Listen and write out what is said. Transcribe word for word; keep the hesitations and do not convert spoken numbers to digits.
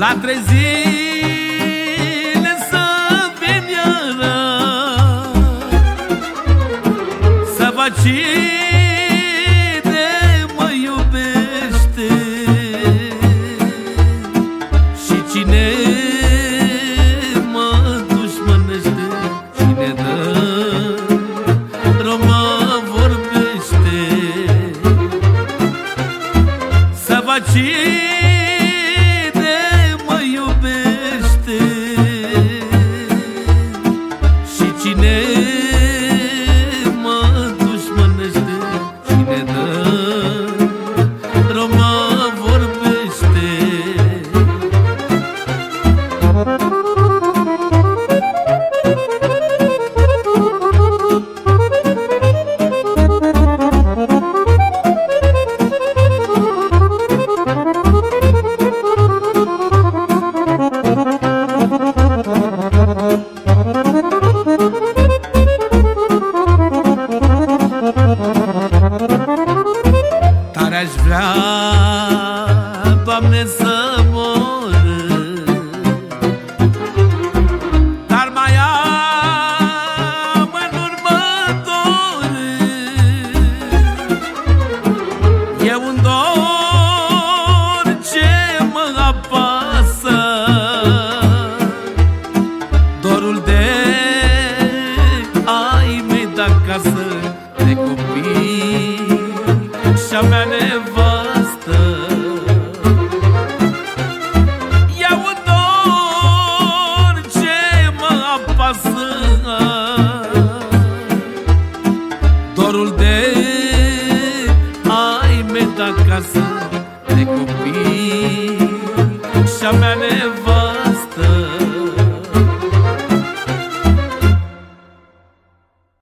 La trei zile să vin iară, să văd cine mă iubește și cine mă dușmănește. Cine dă rău mă vorbește, să văd cine mă iubește și cine mă dușmănește. Cine dă rău mă vorbește. Tare-aș vrea, Doamne, să mor, dar mai am în urmă dor. E un dor ce mă apasă, dorul de ai mei de-acasă, de copii și-a mea nevastă. E un dor ce mă apasă, dorul de ai mei de-acasă, de copii și-a mea nevastă.